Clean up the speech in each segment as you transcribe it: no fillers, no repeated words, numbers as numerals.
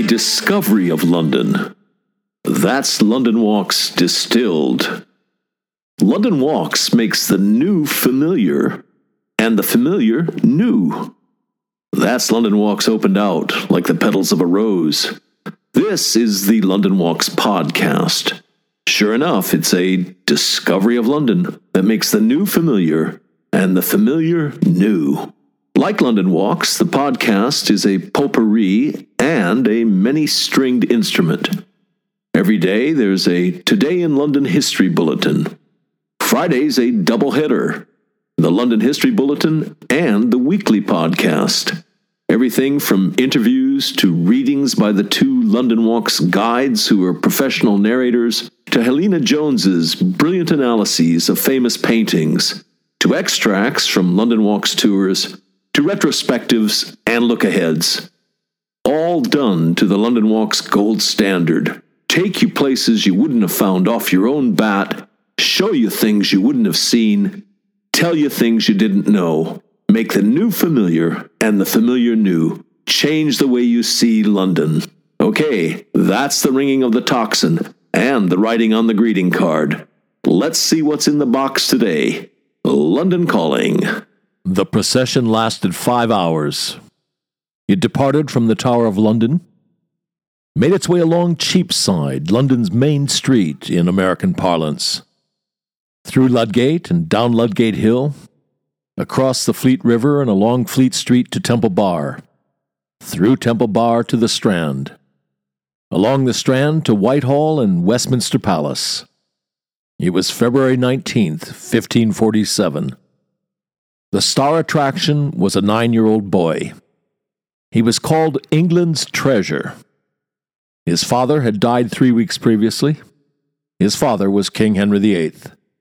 discovery of London. That's London Walks Distilled. London Walks makes the new familiar, and the familiar new. That's London Walks opened out like the petals of a rose. This is the London Walks podcast. Sure enough, it's a discovery of London that makes the new familiar and the familiar new. Like London Walks, the podcast is a potpourri and a many-stringed instrument. Every day there's a Today in London History Bulletin. Friday's a doubleheader, the London History Bulletin and the weekly podcast. Everything from interviews to readings by the two London Walks guides who are professional narrators, to Helena Jones's brilliant analyses of famous paintings, to extracts from London Walks tours, to retrospectives and look-aheads. All done to the London Walks gold standard. Take you places you wouldn't have found off your own bat, show you things you wouldn't have seen, tell you things you didn't know, make the new familiar and the familiar new, change the way you see London. Okay, that's the ringing of the tocsin and the writing on the greeting card. Let's see what's in the box today. London Calling. The procession lasted 5 hours. It departed from the Tower of London, made its way along Cheapside, London's main street in American parlance, through Ludgate and down Ludgate Hill, across the Fleet River and along Fleet Street to Temple Bar, through Temple Bar to the Strand, along the Strand to Whitehall and Westminster Palace. It was February 19th, 1547. The star attraction was a 9-year-old boy. He was called England's Treasure. His father had died 3 weeks previously. His father was King Henry VIII.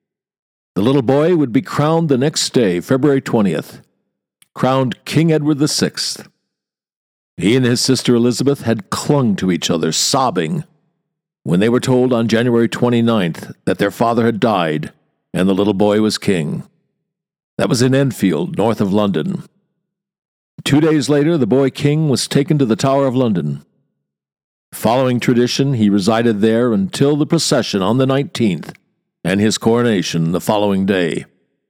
The little boy would be crowned the next day, February 20th, crowned King Edward VI. He and his sister Elizabeth had clung to each other, sobbing, when they were told on January 29th that their father had died and the little boy was king. That was in Enfield, north of London. 2 days later, the boy king was taken to the Tower of London. Following tradition, he resided there until the procession on the 19th and his coronation the following day.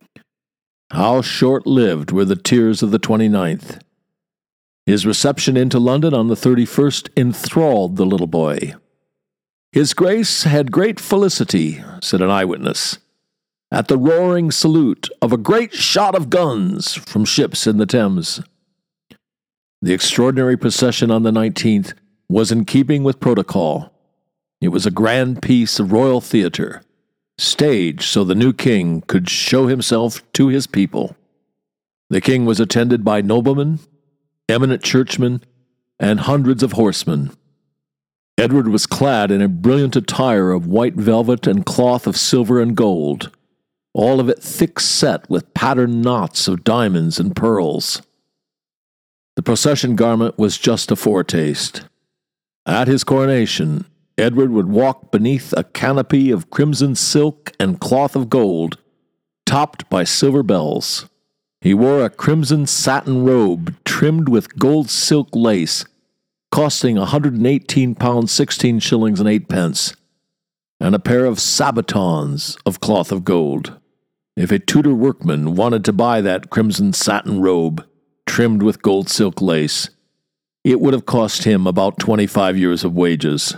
How short-lived were the tears of the 29th. His reception into London on the 31st enthralled the little boy. His Grace had great felicity, said an eyewitness, at the roaring salute of a great shot of guns from ships in the Thames. The extraordinary procession on the 19th was in keeping with protocol. It was a grand piece of royal theater, staged so the new king could show himself to his people. The king was attended by noblemen, eminent churchmen, and hundreds of horsemen. Edward was clad in a brilliant attire of white velvet and cloth of silver and gold, all of it thick set with patterned knots of diamonds and pearls. The procession garment was just a foretaste. At his coronation, Edward would walk beneath a canopy of crimson silk and cloth of gold, topped by silver bells. He wore a crimson satin robe trimmed with gold silk lace, costing £118 16 shillings and 8 pence, and a pair of sabatons of cloth of gold. If a Tudor workman wanted to buy that crimson satin robe, trimmed with gold silk lace, it would have cost him about 25 years of wages.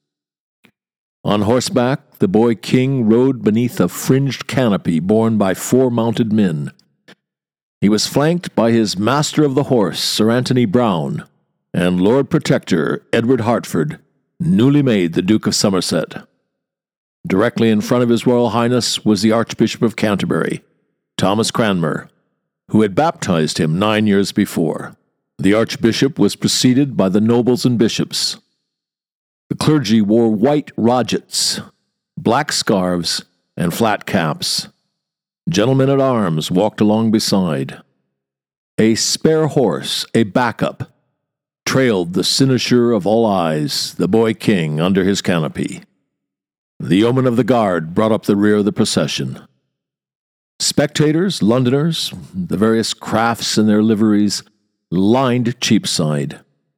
On horseback, the boy king rode beneath a fringed canopy borne by 4 mounted men. He was flanked by his master of the horse, Sir Anthony Browne, and Lord Protector Edward Hertford, newly made the Duke of Somerset. Directly in front of His Royal Highness was the Archbishop of Canterbury, Thomas Cranmer, who had baptized him 9 years before. The Archbishop was preceded by the nobles and bishops. The clergy wore white rogets, black scarves, and flat caps. Gentlemen-at-arms walked along beside. A spare horse, a backup, trailed the cynosure of all eyes, the boy king, under his canopy. The yeomen of the guard brought up the rear of the procession. Spectators, Londoners, the various crafts in their liveries, lined Cheapside.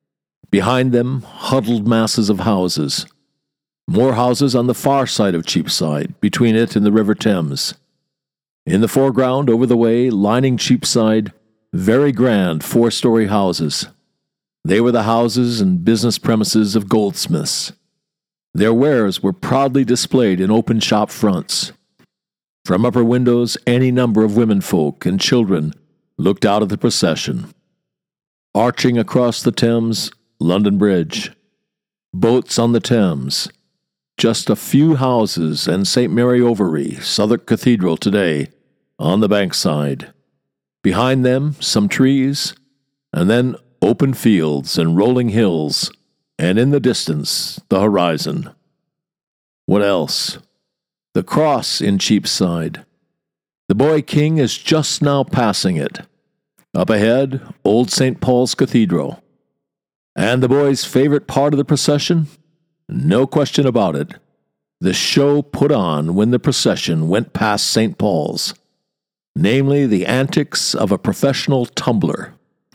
Behind them, huddled masses of houses. More houses on the far side of Cheapside, between it and the River Thames. In the foreground, over the way, lining Cheapside, very grand four-story houses. They were the houses and business premises of goldsmiths. Their wares were proudly displayed in open shop fronts. From upper windows, any number of womenfolk and children looked out at the procession. Arching across the Thames, London Bridge. Boats on the Thames. Just a few houses and St. Mary Overy, Southwark Cathedral today, on the bankside. Behind them, some trees, and then open fields and rolling hills, and in the distance, the horizon. What else? The cross in Cheapside. The Boy King is just now passing it. Up ahead, Old St. Paul's Cathedral. And the boy's favorite part of the procession? No question about it. The show put on when the procession went past St. Paul's. Namely, the antics of a professional tumbler.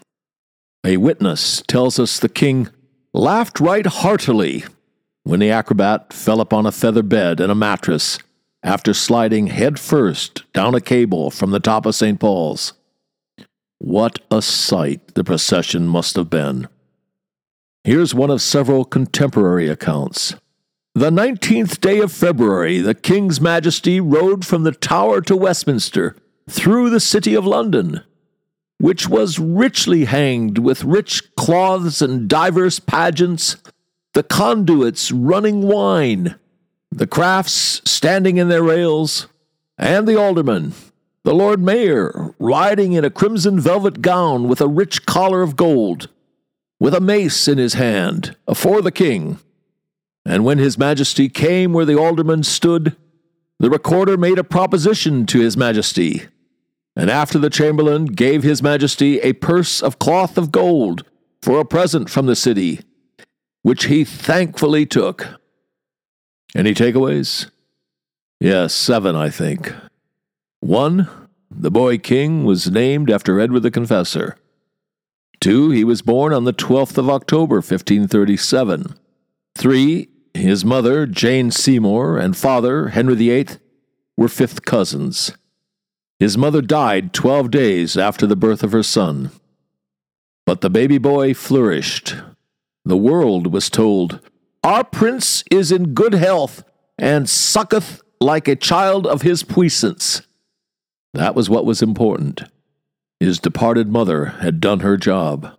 A witness tells us the king laughed right heartily when the acrobat fell upon a feather bed and a mattress after sliding head first down a cable from the top of St. Paul's. What a sight the procession must have been. Here's one of several contemporary accounts. The 19th day of February, the King's Majesty rode from the Tower to Westminster, through the city of London, which was richly hanged with rich cloths and divers pageants, the conduits running wine, the crafts standing in their rails, and the aldermen, the Lord Mayor, riding in a crimson velvet gown with a rich collar of gold, with a mace in his hand, afore the king. And when his majesty came where the aldermen stood, the recorder made a proposition to his majesty, and after the chamberlain gave his majesty a purse of cloth of gold for a present from the city, which he thankfully took. Any takeaways? Yes, 7, I think. 1. The Boy King was named after Edward the Confessor. 2. He was born on the 12th of October, 1537. 3. His mother, Jane Seymour, and father, Henry VIII, were fifth cousins. His mother died 12 days after the birth of her son. But the baby boy flourished. The world was told, "Our prince is in good health, and sucketh like a child of his puissance." That was what was important. His departed mother had done her job.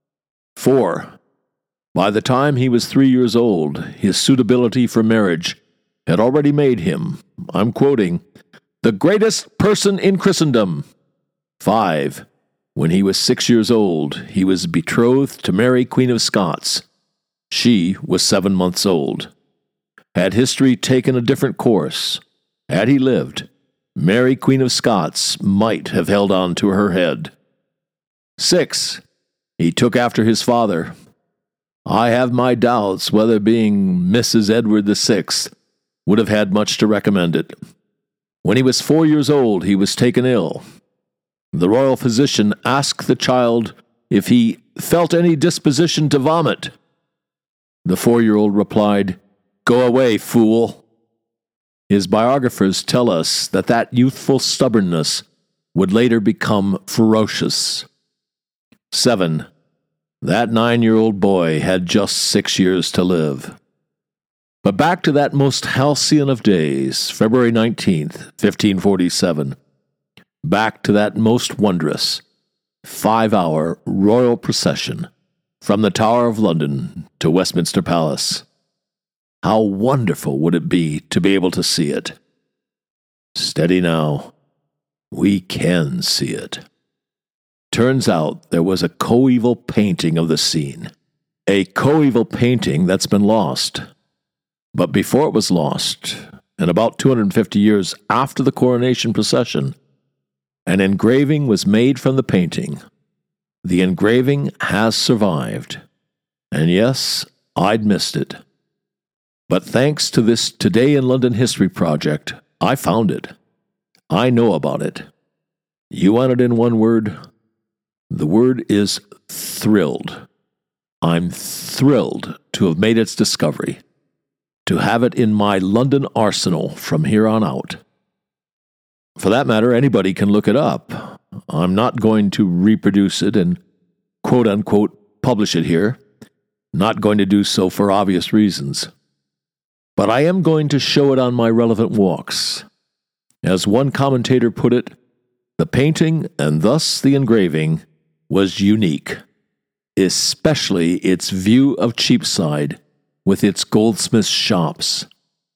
4. By the time he was 3 years old, his suitability for marriage had already made him, I'm quoting, "the greatest person in Christendom." 5. When he was 6 years old, he was betrothed to Mary, Queen of Scots. She was 7 months old. Had history taken a different course, had he lived, Mary, Queen of Scots might have held on to her head. 6. He took after his father. I have my doubts whether being Mrs. Edward VI would have had much to recommend it. When he was 4 years old, he was taken ill. The royal physician asked the child if he felt any disposition to vomit. The 4-year-old replied, "Go away, fool." His biographers tell us that youthful stubbornness would later become ferocious. 7. That 9-year-old boy had just 6 years to live. But back to that most halcyon of days, February 19th, 1547. Back to that most wondrous 5-hour royal procession from the Tower of London to Westminster Palace. How wonderful would it be to be able to see it? Steady now. We can see it. Turns out there was a coeval painting of the scene. A coeval painting that's been lost. But before it was lost, and about 250 years after the coronation procession, an engraving was made from the painting. The engraving has survived. And yes, I'd missed it. But thanks to this Today in London History project, I found it. I know about it. You want it in one word? The word is thrilled. I'm thrilled to have made its discovery, to have it in my London arsenal from here on out. For that matter, anybody can look it up. I'm not going to reproduce it and quote-unquote publish it here. Not going to do so for obvious reasons. But I am going to show it on my relevant walks. As one commentator put it, the painting, and thus the engraving, was unique, especially its view of Cheapside with its goldsmiths' shops.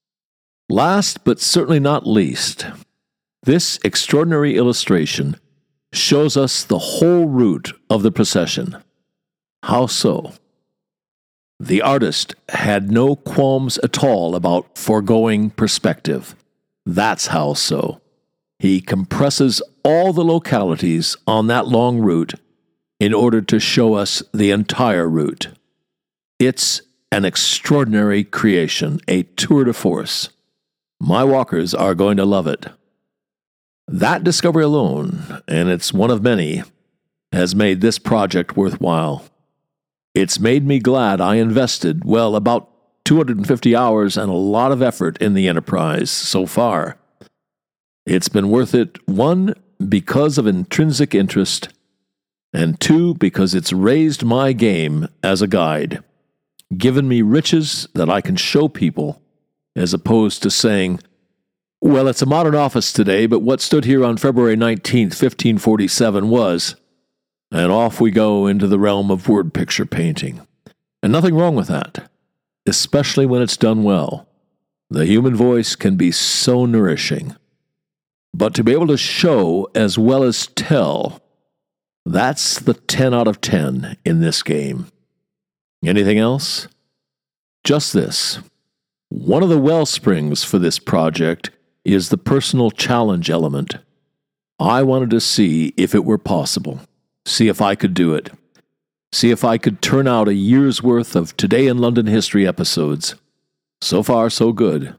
Last but certainly not least, this extraordinary illustration shows us the whole route of the procession. How so? The artist had no qualms at all about foregoing perspective. That's how so. He compresses all the localities on that long route in order to show us the entire route. It's an extraordinary creation, a tour de force. My walkers are going to love it. That discovery alone, and it's one of many, has made this project worthwhile. It's made me glad I invested, about 250 hours and a lot of effort in the enterprise so far. It's been worth it, 1, because of intrinsic interest, and 2, because it's raised my game as a guide, given me riches that I can show people, as opposed to saying, well, it's a modern office today, but what stood here on February 19th, 1547 was... And off we go into the realm of word picture painting. And nothing wrong with that, especially when it's done well. The human voice can be so nourishing. But to be able to show as well as tell, that's the 10 out of 10 in this game. Anything else? Just this. One of the well springs for this project is the personal challenge element. I wanted to see if it were possible. See if I could do it. See if I could turn out a year's worth of Today in London History episodes. So far, so good.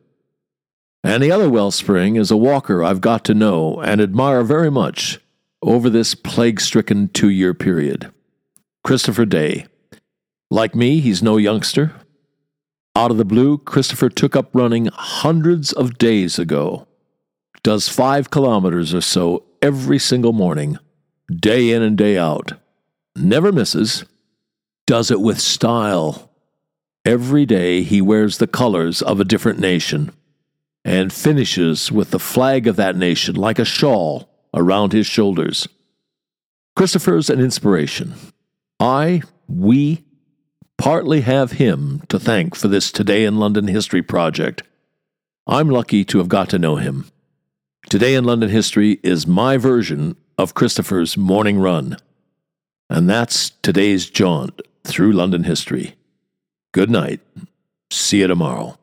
And the other wellspring is a walker I've got to know and admire very much over this plague-stricken 2-year period. Christopher Day. Like me, he's no youngster. Out of the blue, Christopher took up running hundreds of days ago. Does 5 kilometers or so every single morning. Day in and day out. Never misses. Does it with style. Every day he wears the colors of a different nation and finishes with the flag of that nation like a shawl around his shoulders. Christopher's an inspiration. We partly have him to thank for this Today in London History project. I'm lucky to have got to know him. Today in London History is my version of Christopher's morning run. And that's today's jaunt through London history. Good night. See you tomorrow.